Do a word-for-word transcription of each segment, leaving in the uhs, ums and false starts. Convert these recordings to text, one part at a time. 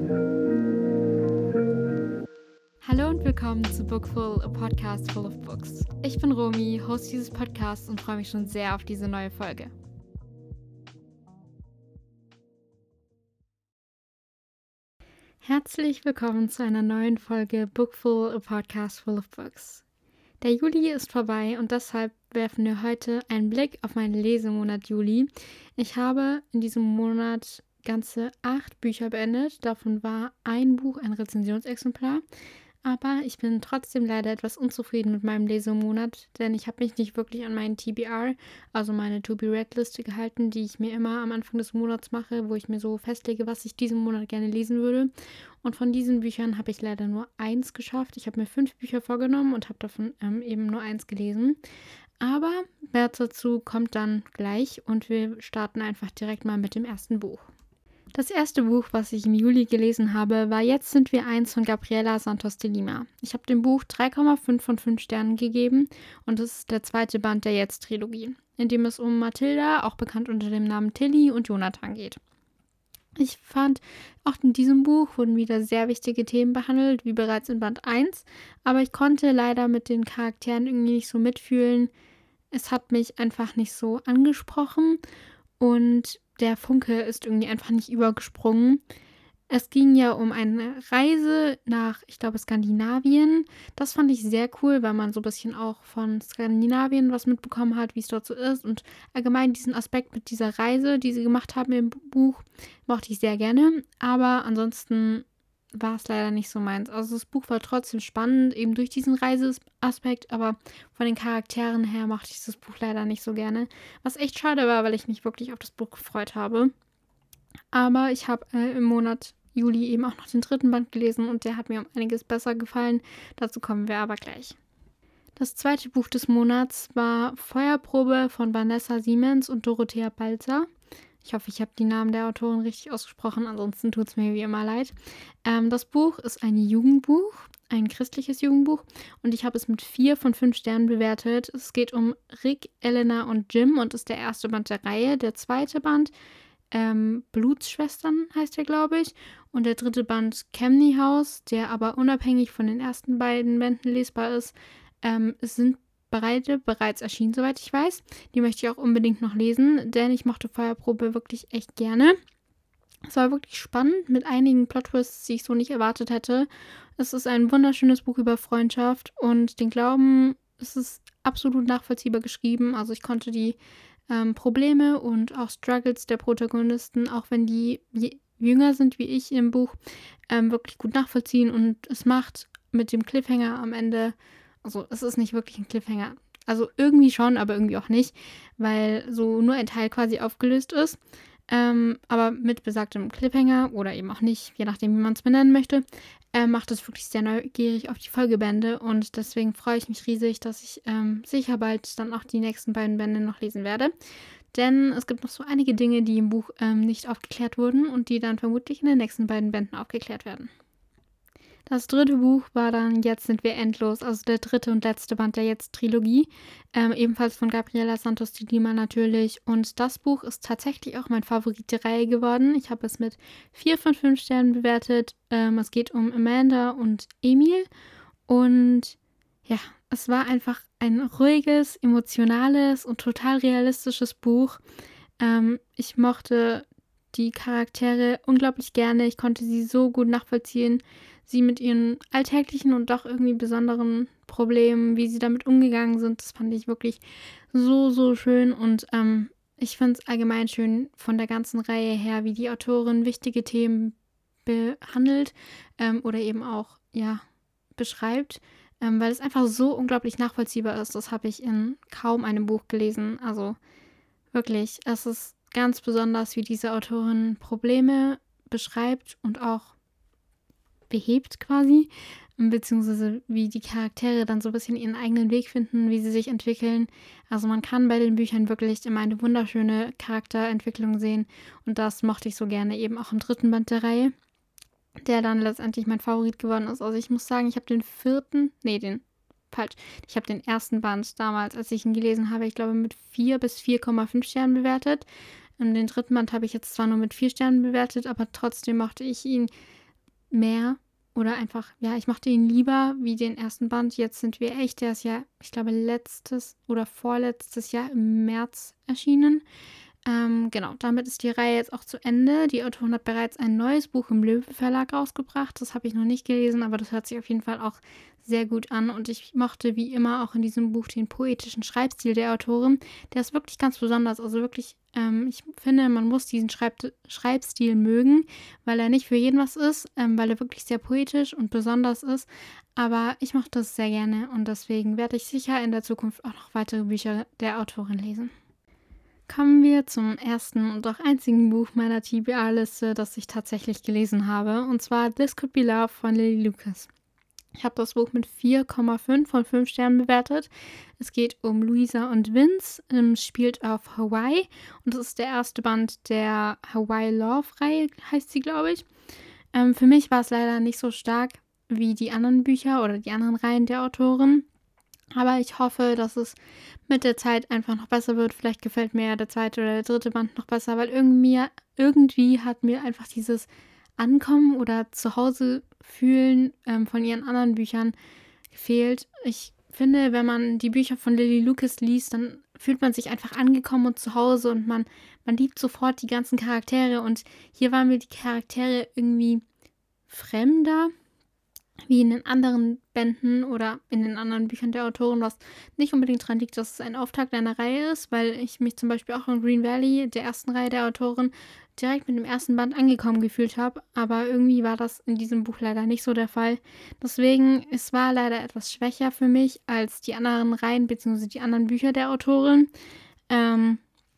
Hallo und willkommen zu Bookful, a podcast full of books. Ich bin Romy, Host dieses Podcasts und freue mich schon sehr auf diese neue Folge. Herzlich willkommen zu einer neuen Folge Bookful, a podcast full of books. Der Juli ist vorbei und deshalb werfen wir heute einen Blick auf meinen Lesemonat Juli. Ich habe in diesem Monat ganze acht Bücher beendet. Davon war ein Buch ein Rezensionsexemplar. Aber ich bin trotzdem leider etwas unzufrieden mit meinem Lesemonat, denn ich habe mich nicht wirklich an meinen T B R, also meine To-Be-Read-Liste gehalten, die ich mir immer am Anfang des Monats mache, wo ich mir so festlege, was ich diesen Monat gerne lesen würde. Und von diesen Büchern habe ich leider nur eins geschafft. Ich habe mir fünf Bücher vorgenommen und habe davon ähm, eben nur eins gelesen. Aber mehr dazu kommt dann gleich und wir starten einfach direkt mal mit dem ersten Buch. Das erste Buch, was ich im Juli gelesen habe, war Jetzt sind wir eins von Gabriela Santos de Lima. Ich habe dem Buch drei Komma fünf von fünf Sternen gegeben und es ist der zweite Band der Jetzt-Trilogie, in dem es um Mathilda, auch bekannt unter dem Namen Tilly, und Jonathan geht. Ich fand, auch in diesem Buch wurden wieder sehr wichtige Themen behandelt, wie bereits in Band eins, aber ich konnte leider mit den Charakteren irgendwie nicht so mitfühlen. Es hat mich einfach nicht so angesprochen und der Funke ist irgendwie einfach nicht übergesprungen. Es ging ja um eine Reise nach, ich glaube, Skandinavien. Das fand ich sehr cool, weil man so ein bisschen auch von Skandinavien was mitbekommen hat, wie es dort so ist. Und allgemein diesen Aspekt mit dieser Reise, die sie gemacht haben im Buch, mochte ich sehr gerne. Aber ansonsten war es leider nicht so meins. Also das Buch war trotzdem spannend, eben durch diesen Reiseaspekt, aber von den Charakteren her mochte ich das Buch leider nicht so gerne. Was echt schade war, weil ich mich wirklich auf das Buch gefreut habe. Aber ich habe äh, im Monat Juli eben auch noch den dritten Band gelesen und der hat mir um einiges besser gefallen. Dazu kommen wir aber gleich. Das zweite Buch des Monats war Feuerprobe von Vanessa Siemens und Dorothea Balzer. Ich hoffe, ich habe die Namen der Autoren richtig ausgesprochen, ansonsten tut es mir wie immer leid. Ähm, das Buch ist ein Jugendbuch, ein christliches Jugendbuch und ich habe es mit vier von fünf Sternen bewertet. Es geht um Rick, Elena und Jim und ist der erste Band der Reihe. Der zweite Band, ähm, Blutsschwestern heißt der, glaube ich. Und der dritte Band, Camney House, der aber unabhängig von den ersten beiden Bänden lesbar ist. Ähm, es sind beide bereits erschienen, soweit ich weiß. Die möchte ich auch unbedingt noch lesen, denn ich mochte Feuerprobe wirklich echt gerne. Es war wirklich spannend mit einigen Plot-Twists, die ich so nicht erwartet hätte. Es ist ein wunderschönes Buch über Freundschaft und den Glauben. Es ist absolut nachvollziehbar geschrieben. Also ich konnte die ähm, Probleme und auch Struggles der Protagonisten, auch wenn die je- jünger sind wie ich im Buch, ähm, wirklich gut nachvollziehen. Und es macht mit dem Cliffhanger am Ende, also es ist nicht wirklich ein Cliffhanger. Also irgendwie schon, aber irgendwie auch nicht, weil so nur ein Teil quasi aufgelöst ist. Ähm, aber mit besagtem Cliffhanger oder eben auch nicht, je nachdem, wie man es benennen möchte, äh, macht es wirklich sehr neugierig auf die Folgebände und deswegen freue ich mich riesig, dass ich ähm, sicher bald dann auch die nächsten beiden Bände noch lesen werde. Denn es gibt noch so einige Dinge, die im Buch ähm, nicht aufgeklärt wurden und die dann vermutlich in den nächsten beiden Bänden aufgeklärt werden. Das dritte Buch war dann Jetzt sind wir endlos, also der dritte und letzte Band der Jetzt-Trilogie, ähm, ebenfalls von Gabriela Santos de Lima natürlich. Und das Buch ist tatsächlich auch mein Favorit der Reihe geworden. Ich habe es mit vier von fünf Sternen bewertet. Ähm, es geht um Amanda und Emil. Und ja, es war einfach ein ruhiges, emotionales und total realistisches Buch. Ähm, ich mochte die Charaktere unglaublich gerne. Ich konnte sie so gut nachvollziehen. Sie mit ihren alltäglichen und doch irgendwie besonderen Problemen, wie sie damit umgegangen sind, das fand ich wirklich so, so schön. Und ähm, ich finde es allgemein schön von der ganzen Reihe her, wie die Autorin wichtige Themen behandelt ähm, oder eben auch, ja, beschreibt, ähm, weil es einfach so unglaublich nachvollziehbar ist. Das habe ich in kaum einem Buch gelesen. Also wirklich, es ist ganz besonders, wie diese Autorin Probleme beschreibt und auch behebt quasi, beziehungsweise wie die Charaktere dann so ein bisschen ihren eigenen Weg finden, wie sie sich entwickeln. Also man kann bei den Büchern wirklich immer eine wunderschöne Charakterentwicklung sehen und das mochte ich so gerne eben auch im dritten Band der Reihe, der dann letztendlich mein Favorit geworden ist. Also ich muss sagen, ich habe den vierten, nee, den, falsch, ich habe den ersten Band damals, als ich ihn gelesen habe, ich glaube mit vier bis vier Komma fünf Sternen bewertet. Und den dritten Band habe ich jetzt zwar nur mit vier Sternen bewertet, aber trotzdem mochte ich ihn mehr oder einfach, ja, ich mochte ihn lieber wie den ersten Band. Jetzt sind wir echt, der ist ja, ich glaube, letztes oder vorletztes Jahr im März erschienen. Ähm, genau, damit ist die Reihe jetzt auch zu Ende. Die Autorin hat bereits ein neues Buch im Löwe Verlag rausgebracht. Das habe ich noch nicht gelesen, aber das hört sich auf jeden Fall auch sehr gut an. Und ich mochte wie immer auch in diesem Buch den poetischen Schreibstil der Autorin. Der ist wirklich ganz besonders. Also wirklich, ähm, ich finde, man muss diesen Schreib- Schreibstil mögen, weil er nicht für jeden was ist, ähm, weil er wirklich sehr poetisch und besonders ist. Aber ich mochte es sehr gerne und deswegen werde ich sicher in der Zukunft auch noch weitere Bücher der Autorin lesen. Kommen wir zum ersten und auch einzigen Buch meiner T B R-Liste, das ich tatsächlich gelesen habe, und zwar This Could Be Love von Lily Lucas. Ich habe das Buch mit vier Komma fünf von fünf Sternen bewertet. Es geht um Louisa und Vince, ähm, spielt auf Hawaii und es ist der erste Band der Hawaii Love-Reihe, heißt sie, glaube ich. Ähm, für mich war es leider nicht so stark wie die anderen Bücher oder die anderen Reihen der Autorin. Aber ich hoffe, dass es mit der Zeit einfach noch besser wird. Vielleicht gefällt mir ja der zweite oder der dritte Band noch besser, weil irgendwie, irgendwie hat mir einfach dieses Ankommen oder Zuhause fühlen ähm, von ihren anderen Büchern gefehlt. Ich finde, wenn man die Bücher von Lily Lucas liest, dann fühlt man sich einfach angekommen und zu Hause und man, man liebt sofort die ganzen Charaktere. Und hier waren mir die Charaktere irgendwie fremder wie in den anderen Bänden oder in den anderen Büchern der Autorin, was nicht unbedingt daran liegt, dass es ein Auftakt einer Reihe ist, weil ich mich zum Beispiel auch in Green Valley, der ersten Reihe der Autorin, direkt mit dem ersten Band angekommen gefühlt habe, aber irgendwie war das in diesem Buch leider nicht so der Fall. Deswegen, es war leider etwas schwächer für mich als die anderen Reihen bzw. die anderen Bücher der Autorin. Ähm,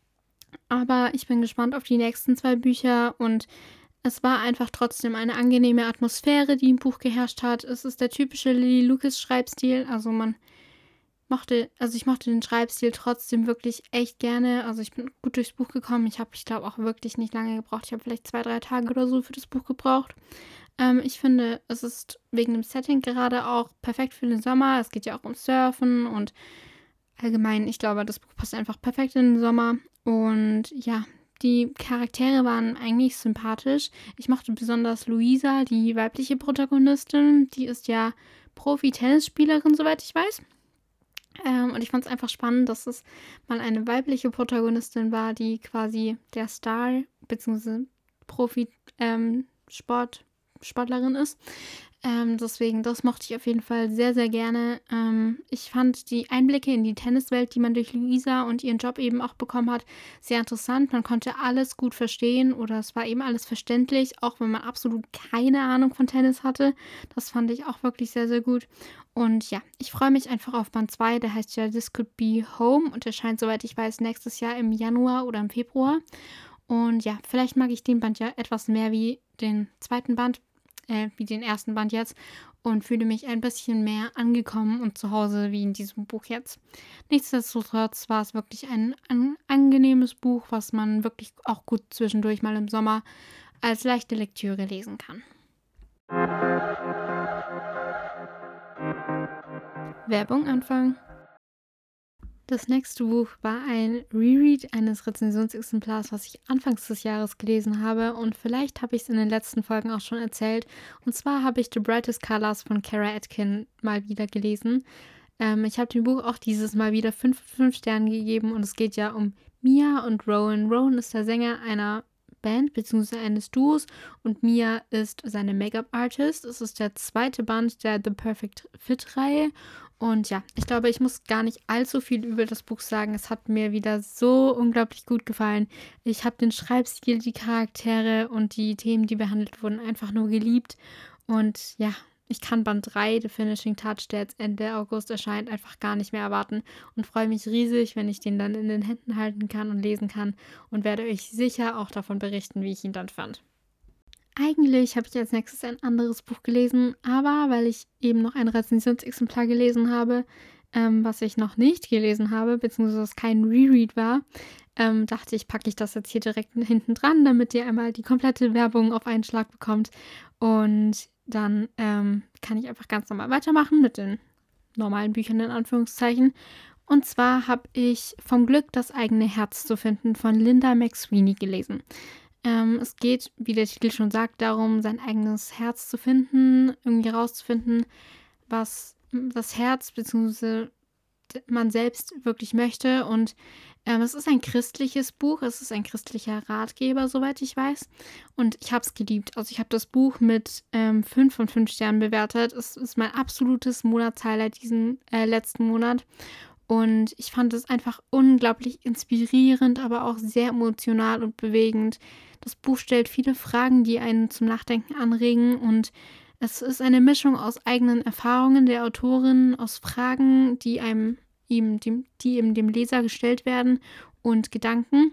aber ich bin gespannt auf die nächsten zwei Bücher und es war einfach trotzdem eine angenehme Atmosphäre, die im Buch geherrscht hat. Es ist der typische Lily Lucas Schreibstil. Also man mochte, also ich mochte den Schreibstil trotzdem wirklich echt gerne. Also ich bin gut durchs Buch gekommen. Ich habe, ich glaube, auch wirklich nicht lange gebraucht. Ich habe vielleicht zwei, drei Tage oder so für das Buch gebraucht. Ähm, ich finde, es ist wegen dem Setting gerade auch perfekt für den Sommer. Es geht ja auch um Surfen und allgemein, ich glaube, das Buch passt einfach perfekt in den Sommer. Und ja, die Charaktere waren eigentlich sympathisch. Ich mochte besonders Luisa, die weibliche Protagonistin. Die ist ja Profi-Tennisspielerin, soweit ich weiß. Ähm, und ich fand es einfach spannend, dass es mal eine weibliche Protagonistin war, die quasi der Star bzw. Profi-Sport-Sportlerin ist. Ähm, deswegen, das mochte ich auf jeden Fall sehr, sehr gerne. Ähm, ich fand die Einblicke in die Tenniswelt, die man durch Luisa und ihren Job eben auch bekommen hat, sehr interessant. Man konnte alles gut verstehen oder es war eben alles verständlich, auch wenn man absolut keine Ahnung von Tennis hatte. Das fand ich auch wirklich sehr, sehr gut. Und ja, ich freue mich einfach auf Band zwei, der heißt ja This Could Be Home und erscheint, soweit ich weiß, nächstes Jahr im Januar oder im Februar. Und ja, vielleicht mag ich den Band ja etwas mehr wie den zweiten Band, äh, wie den ersten Band jetzt und fühle mich ein bisschen mehr angekommen und zu Hause wie in diesem Buch jetzt. Nichtsdestotrotz war es wirklich ein, ein angenehmes Buch, was man wirklich auch gut zwischendurch mal im Sommer als leichte Lektüre lesen kann. Werbung anfangen. Das nächste Buch war ein Reread eines Rezensionsexemplars, was ich anfangs des Jahres gelesen habe und vielleicht habe ich es in den letzten Folgen auch schon erzählt. Und zwar habe ich The Brightest Colors von Kara Atkin mal wieder gelesen. Ähm, ich habe dem Buch auch dieses Mal wieder fünf von fünf Sternen gegeben und es geht ja um Mia und Rowan. Rowan ist der Sänger einer Band bzw. eines Duos und Mia ist seine Make-up-Artist. Es ist der zweite Band der The Perfect Fit-Reihe. Und ja, ich glaube, ich muss gar nicht allzu viel über das Buch sagen. Es hat mir wieder so unglaublich gut gefallen. Ich habe den Schreibstil, die Charaktere und die Themen, die behandelt wurden, einfach nur geliebt. Und ja, ich kann Band drei, The Finishing Touch, der jetzt Ende August erscheint, einfach gar nicht mehr erwarten und freue mich riesig, wenn ich den dann in den Händen halten kann und lesen kann und werde euch sicher auch davon berichten, wie ich ihn dann fand. Eigentlich habe ich als nächstes ein anderes Buch gelesen, aber weil ich eben noch ein Rezensionsexemplar gelesen habe, ähm, was ich noch nicht gelesen habe, beziehungsweise es kein Reread war, ähm, dachte ich, packe ich das jetzt hier direkt hinten dran, damit ihr einmal die komplette Werbung auf einen Schlag bekommt. Und dann ähm, kann ich einfach ganz normal weitermachen mit den normalen Büchern in Anführungszeichen. Und zwar habe ich Vom Glück das eigene Herz zu finden von Linda McSweeney gelesen. Ähm, es geht, wie der Titel schon sagt, darum, sein eigenes Herz zu finden, irgendwie rauszufinden, was das Herz bzw. man selbst wirklich möchte. Und ähm, es ist ein christliches Buch, es ist ein christlicher Ratgeber, soweit ich weiß. Und ich habe es geliebt. Also ich habe das Buch mit ähm, fünf von fünf Sternen bewertet. Es ist mein absolutes Monatshighlight diesen äh, letzten Monat. Und ich fand es einfach unglaublich inspirierend, aber auch sehr emotional und bewegend. Das Buch stellt viele Fragen, die einen zum Nachdenken anregen. Und es ist eine Mischung aus eigenen Erfahrungen der Autorin, aus Fragen, die einem ihm, dem, die eben dem Leser gestellt werden und Gedanken.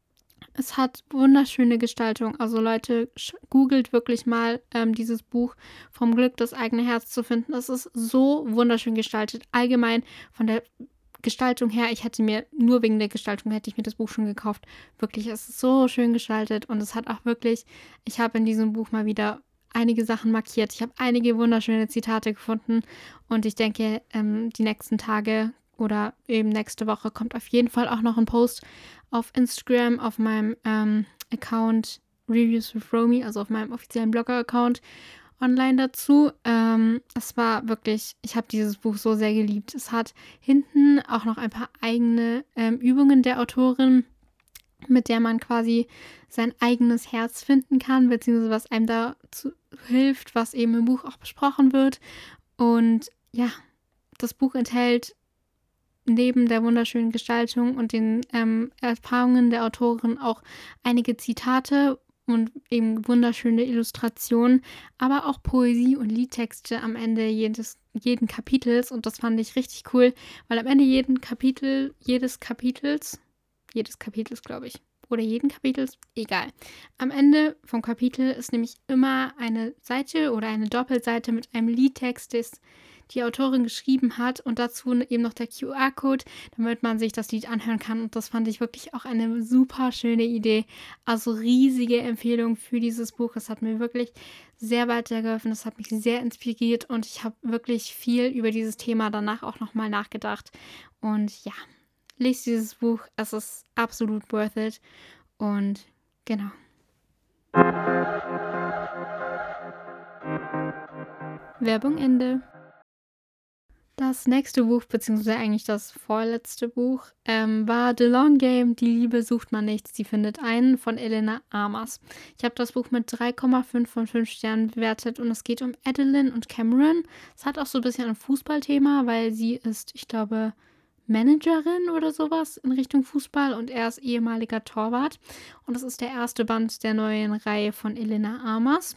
Es hat wunderschöne Gestaltung. Also Leute, sch- googelt wirklich mal ähm, dieses Buch vom Glück, das eigene Herz zu finden. Es ist so wunderschön gestaltet. Allgemein von der Gestaltung her, ich hätte mir, nur wegen der Gestaltung hätte ich mir das Buch schon gekauft. Wirklich, es ist so schön gestaltet und es hat auch wirklich, ich habe in diesem Buch mal wieder einige Sachen markiert. Ich habe einige wunderschöne Zitate gefunden und ich denke, ähm, die nächsten Tage oder eben nächste Woche kommt auf jeden Fall auch noch ein Post auf Instagram, auf meinem ähm, Account Reviews with Romy, also auf meinem offiziellen Blogger-Account online dazu. Ähm, es war wirklich, ich habe dieses Buch so sehr geliebt. Es hat hinten auch noch ein paar eigene ähm, Übungen der Autorin, mit der man quasi sein eigenes Herz finden kann, beziehungsweise was einem dazu hilft, was eben im Buch auch besprochen wird. Und ja, das Buch enthält neben der wunderschönen Gestaltung und den ähm, Erfahrungen der Autorin auch einige Zitate und eben wunderschöne Illustrationen, aber auch Poesie und Liedtexte am Ende jedes, jeden Kapitels. Und das fand ich richtig cool, weil am Ende jeden Kapitel, jedes Kapitels, jedes Kapitels, glaube ich, oder jeden Kapitels, egal. Am Ende vom Kapitel ist nämlich immer eine Seite oder eine Doppelseite mit einem Liedtext, das die Autorin geschrieben hat und dazu eben noch der Q R-Code, damit man sich das Lied anhören kann. Und das fand ich wirklich auch eine super schöne Idee. Also riesige Empfehlung für dieses Buch. Es hat mir wirklich sehr weitergeholfen. Es hat mich sehr inspiriert und ich habe wirklich viel über dieses Thema danach auch nochmal nachgedacht. Und ja, lest dieses Buch. Es ist absolut worth it. Und genau. Werbung Ende. Das nächste Buch, beziehungsweise eigentlich das vorletzte Buch, ähm, war The Long Game, Die Liebe sucht man nicht, sie findet einen, von Elena Amas. Ich habe das Buch mit drei Komma fünf von fünf Sternen bewertet und es geht um Adeline und Cameron. Es hat auch so ein bisschen ein Fußballthema, weil sie ist, ich glaube, Managerin oder sowas in Richtung Fußball und er ist ehemaliger Torwart. Und das ist der erste Band der neuen Reihe von Elena Amas.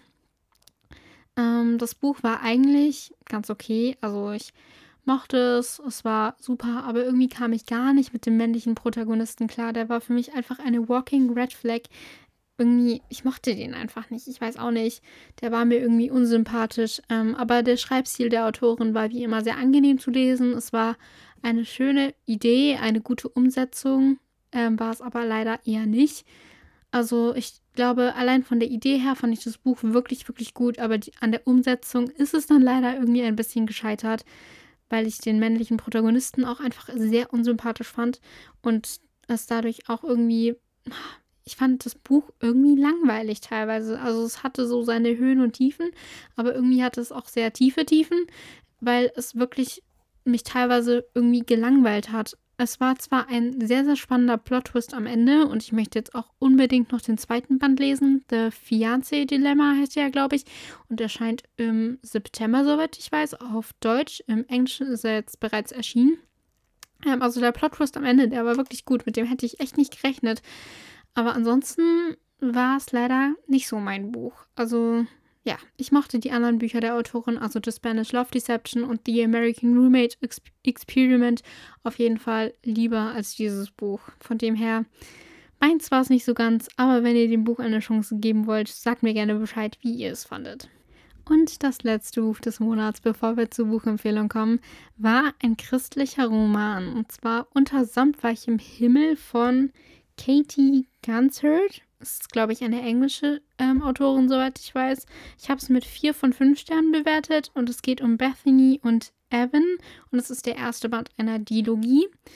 Ähm, das Buch war eigentlich ganz okay, also ich mochte es, es war super, aber irgendwie kam ich gar nicht mit dem männlichen Protagonisten klar. Der war für mich einfach eine walking red flag. Irgendwie, ich mochte den einfach nicht. Ich weiß auch nicht. Der war mir irgendwie unsympathisch. Ähm, aber der Schreibstil der Autorin war wie immer sehr angenehm zu lesen. Es war eine schöne Idee, eine gute Umsetzung, ähm, war es aber leider eher nicht. Also ich glaube, allein von der Idee her fand ich das Buch wirklich, wirklich gut, aber die, an der Umsetzung ist es dann leider irgendwie ein bisschen gescheitert, weil ich den männlichen Protagonisten auch einfach sehr unsympathisch fand und es dadurch auch irgendwie, ich fand das Buch irgendwie langweilig teilweise. Also es hatte so seine Höhen und Tiefen, aber irgendwie hatte es auch sehr tiefe Tiefen, weil es wirklich mich teilweise irgendwie gelangweilt hat. Es war zwar ein sehr, sehr spannender Plot-Twist am Ende und ich möchte jetzt auch unbedingt noch den zweiten Band lesen. The Fiancé Dilemma heißt ja, glaube ich, und erscheint im September, soweit ich weiß, auf Deutsch. Im Englischen ist er jetzt bereits erschienen. Ähm, also der Plot-Twist am Ende, der war wirklich gut. Mit dem hätte ich echt nicht gerechnet. Aber ansonsten war es leider nicht so mein Buch. Also ja, ich mochte die anderen Bücher der Autorin, also The Spanish Love Deception und The American Roommate Ex- Experiment, auf jeden Fall lieber als dieses Buch. Von dem her, meins war es nicht so ganz, aber wenn ihr dem Buch eine Chance geben wollt, sagt mir gerne Bescheid, wie ihr es fandet. Und das letzte Buch des Monats, bevor wir zur Buchempfehlung kommen, war ein christlicher Roman. Und zwar Unter samtweichem Himmel von Katie Gansert. Das ist, glaube ich, eine englische ähm, Autorin, soweit ich weiß. Ich habe es mit vier von fünf Sternen bewertet und es geht um Bethany und Evan und es ist der erste Band einer Dilogie.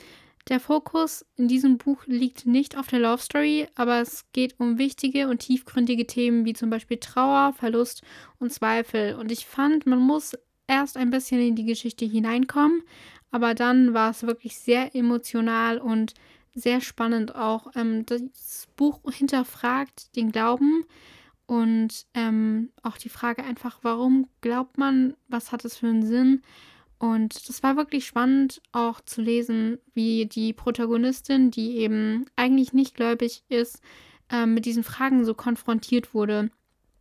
Der Fokus in diesem Buch liegt nicht auf der Love Story, aber es geht um wichtige und tiefgründige Themen wie zum Beispiel Trauer, Verlust und Zweifel. Und ich fand, man muss erst ein bisschen in die Geschichte hineinkommen, aber dann war es wirklich sehr emotional und sehr spannend auch. Ähm, das Buch hinterfragt den Glauben und ähm, auch die Frage einfach, warum glaubt man, was hat es für einen Sinn? Und das war wirklich spannend auch zu lesen, wie die Protagonistin, die eben eigentlich nicht gläubig ist, ähm, mit diesen Fragen so konfrontiert wurde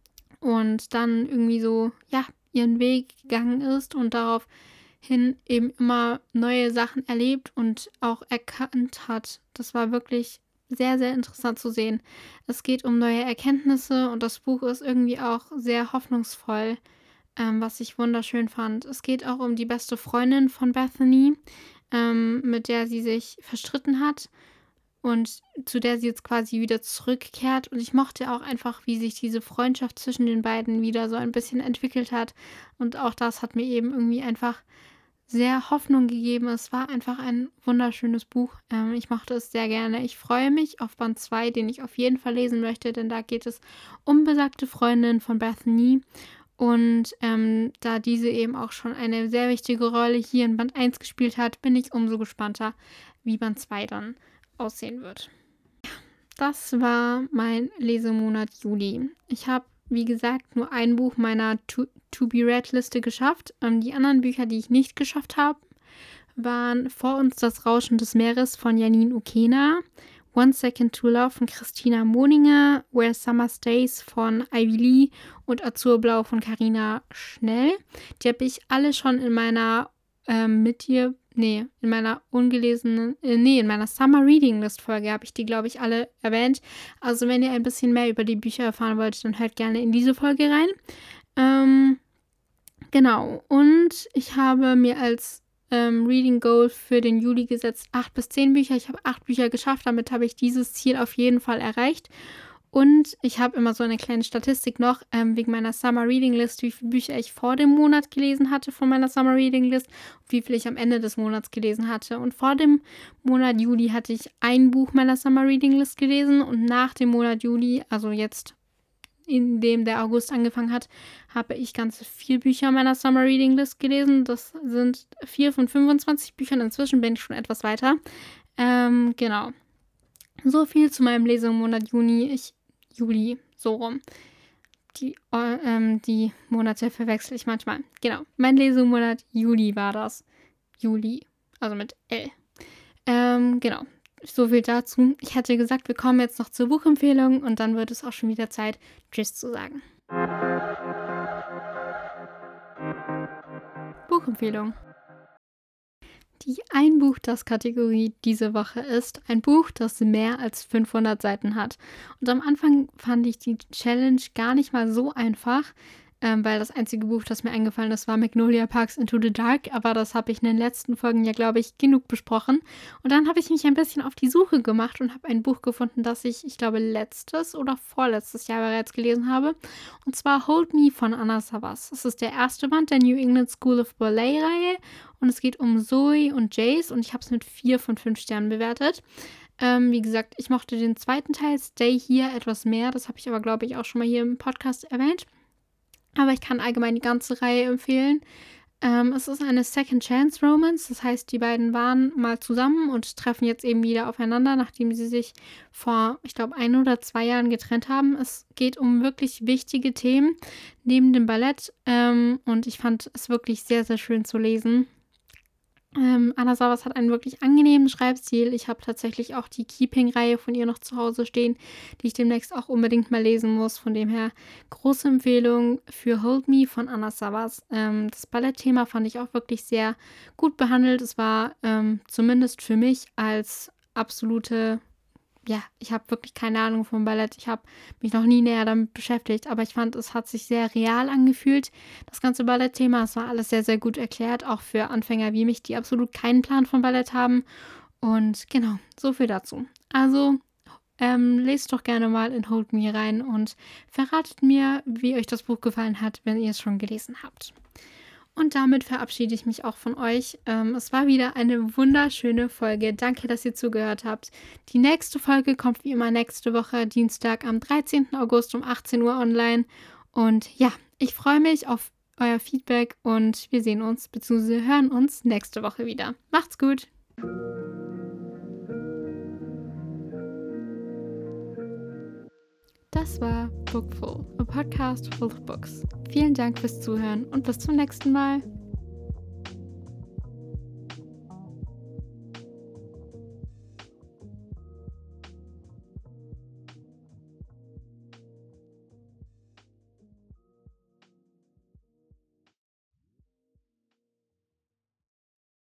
und dann irgendwie so, ja, ihren Weg gegangen ist und daraufhin eben immer neue Sachen erlebt und auch erkannt hat. Das war wirklich sehr, sehr interessant zu sehen. Es geht um neue Erkenntnisse und das Buch ist irgendwie auch sehr hoffnungsvoll, ähm, was ich wunderschön fand. Es geht auch um die beste Freundin von Bethany, ähm, mit der sie sich verstritten hat und zu der sie jetzt quasi wieder zurückkehrt. Und ich mochte auch einfach, wie sich diese Freundschaft zwischen den beiden wieder so ein bisschen entwickelt hat. Und auch das hat mir eben irgendwie einfach sehr Hoffnung gegeben. Es war einfach ein wunderschönes Buch. Ähm, ich mochte es sehr gerne. Ich freue mich auf Band zwei, den ich auf jeden Fall lesen möchte, denn da geht es um besagte Freundin von Bethany. Und ähm, da diese eben auch schon eine sehr wichtige Rolle hier in Band eins gespielt hat, bin ich umso gespannter, wie Band zwei dann aussehen wird. Das war mein Lesemonat Juli. Ich habe, wie gesagt, nur ein Buch meiner To-Be-Read-Liste geschafft. Ähm, die anderen Bücher, die ich nicht geschafft habe, waren Vor uns das Rauschen des Meeres von Janine Ukena, One Second to Love von Christina Moninger, Where Summer Stays von Ivy Lee und Azurblau von Carina Schnell. Die habe ich alle schon in meiner ähm, mit dir, nee, in meiner ungelesenen, äh, nee, in meiner Summer Reading List Folge habe ich die, glaube ich, alle erwähnt. Also wenn ihr ein bisschen mehr über die Bücher erfahren wollt, dann hört gerne in diese Folge rein. Ähm, genau, und ich habe mir als ähm, Reading Goal für den Juli gesetzt, acht bis zehn Bücher. Ich habe acht Bücher geschafft, damit habe ich dieses Ziel auf jeden Fall erreicht. Und ich habe immer so eine kleine Statistik noch, ähm, wegen meiner Summer Reading List, wie viele Bücher ich vor dem Monat gelesen hatte von meiner Summer Reading List und wie viel ich am Ende des Monats gelesen hatte. Und vor dem Monat Juli hatte ich ein Buch meiner Summer Reading List gelesen und nach dem Monat Juli, also jetzt in dem der August angefangen hat, habe ich ganze vier Bücher meiner Summer Reading List gelesen. Das sind vier von fünfundzwanzig Büchern. Inzwischen bin ich schon etwas weiter. Ähm, genau. So viel zu meinem Lesemonat Juni. Ich, Juli, so rum. Die, äh, ähm, die Monate verwechsel ich manchmal. Genau. Mein Lesemonat Juli war das. Juli. Also mit L. Ähm, genau. So viel dazu. Ich hatte gesagt, wir kommen jetzt noch zur Buchempfehlung und dann wird es auch schon wieder Zeit, Tschüss zu sagen. Buchempfehlung. Die Ein-Buch-Das-Kategorie diese Woche ist ein Buch, das mehr als fünfhundert Seiten hat. Und am Anfang fand ich die Challenge gar nicht mal so einfach, ähm, weil das einzige Buch, das mir eingefallen ist, war Magnolia Parks Into the Dark. Aber das habe ich in den letzten Folgen ja, glaube ich, genug besprochen. Und dann habe ich mich ein bisschen auf die Suche gemacht und habe ein Buch gefunden, das ich, ich glaube, letztes oder vorletztes Jahr bereits gelesen habe. Und zwar Hold Me von Anna Savas. Das ist der erste Band der New England School of Ballet-Reihe. Und es geht um Zoe und Jace und ich habe es mit vier von fünf Sternen bewertet. Ähm, wie gesagt, ich mochte den zweiten Teil, Stay Here, etwas mehr. Das habe ich aber, glaube ich, auch schon mal hier im Podcast erwähnt. Aber ich kann allgemein die ganze Reihe empfehlen. Ähm, es ist eine Second Chance Romance. Das heißt, die beiden waren mal zusammen und treffen jetzt eben wieder aufeinander, nachdem sie sich vor, ich glaube, ein oder zwei Jahren getrennt haben. Es geht um wirklich wichtige Themen neben dem Ballett. Ähm, und ich fand es wirklich sehr, sehr schön zu lesen. Ähm, Anna Savas hat einen wirklich angenehmen Schreibstil. Ich habe tatsächlich auch die Keeping-Reihe von ihr noch zu Hause stehen, die ich demnächst auch unbedingt mal lesen muss. Von dem her große Empfehlung für Hold Me von Anna Savas. Ähm, das Ballettthema fand ich auch wirklich sehr gut behandelt. Es war ähm, zumindest für mich als absolute, ja, ich habe wirklich keine Ahnung vom Ballett. Ich habe mich noch nie näher damit beschäftigt, aber ich fand, es hat sich sehr real angefühlt, das ganze Ballettthema. Es war alles sehr, sehr gut erklärt, auch für Anfänger wie mich, die absolut keinen Plan von Ballett haben. Und genau, so viel dazu. Also, ähm, lest doch gerne mal in Hold Me rein und verratet mir, wie euch das Buch gefallen hat, wenn ihr es schon gelesen habt. Und damit verabschiede ich mich auch von euch. Ähm, es war wieder eine wunderschöne Folge. Danke, dass ihr zugehört habt. Die nächste Folge kommt wie immer nächste Woche, Dienstag am dreizehnten August um achtzehn Uhr online. Und ja, ich freue mich auf euer Feedback und wir sehen uns bzw. hören uns nächste Woche wieder. Macht's gut! Das war Bookful, a podcast full of books. Vielen Dank fürs Zuhören und bis zum nächsten Mal.